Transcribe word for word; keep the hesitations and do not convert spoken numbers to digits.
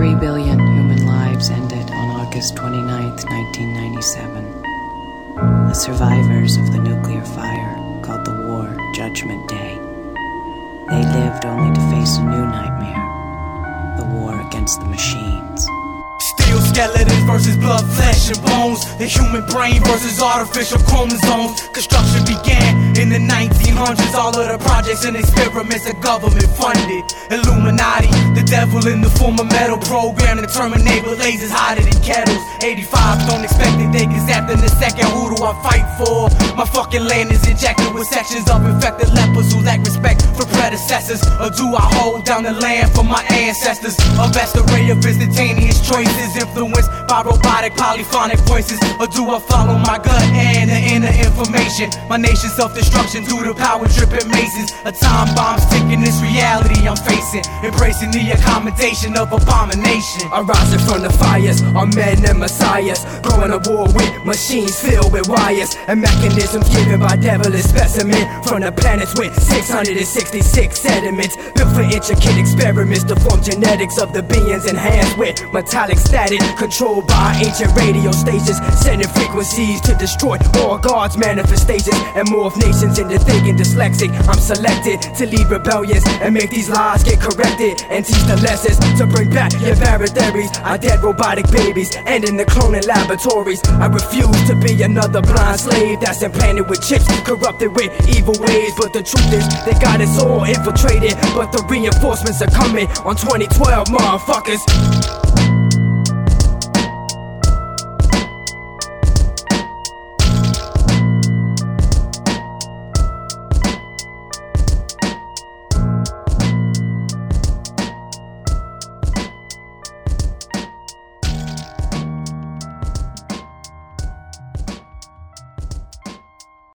Three billion human lives ended on August twenty-ninth, nineteen ninety-seven. The survivors of the nuclear fire called the war Judgment Day. They lived only to face a new nightmare, the war against the machines. Steel skeletons versus blood, flesh and bones. The human brain versus artificial chromosomes. Construction began in the nineteen hundreds. All of the projects and experiments the government funded. Illuminati, the devil in the form of metal, programmed to terminate with lasers hotter than kettles. eighty-five, don't expect that they can zap in a second. Who do I fight for? My fucking land is injected with sections of infected lepers who lack respect for predecessors. Or do I hold down the land for my ancestors? A vast array of instantaneous choices influenced by robotic polyphonic voices. Or do I follow my gut and the inner information? My nation's self-destruction due to power tripping masons. A time bomb's ticking, this reality I'm facing. Embracing the accommodation of abomination. Arising from the fires are men and messiahs, going to war with machines filled with wires and mechanisms given by devilish specimen from the planets with six hundred sixty-six sediments, built for intricate experiments to form genetics of the beings enhanced with metallic static, controlled by ancient radio stations, sending frequencies to destroy all God's manifestations and morph nations into thinking dyslexic. I'm selected to lead rebellions and make these lies get corrected and teach the lessons to bring back your barren theories. I dead robotic babies and in the cloning laboratories. I refuse to be another blind slave that's implanted with chips, corrupted with evil ways. But the truth is they got us all infiltrated, but the reinforcements are coming on twenty twelve, motherfuckers.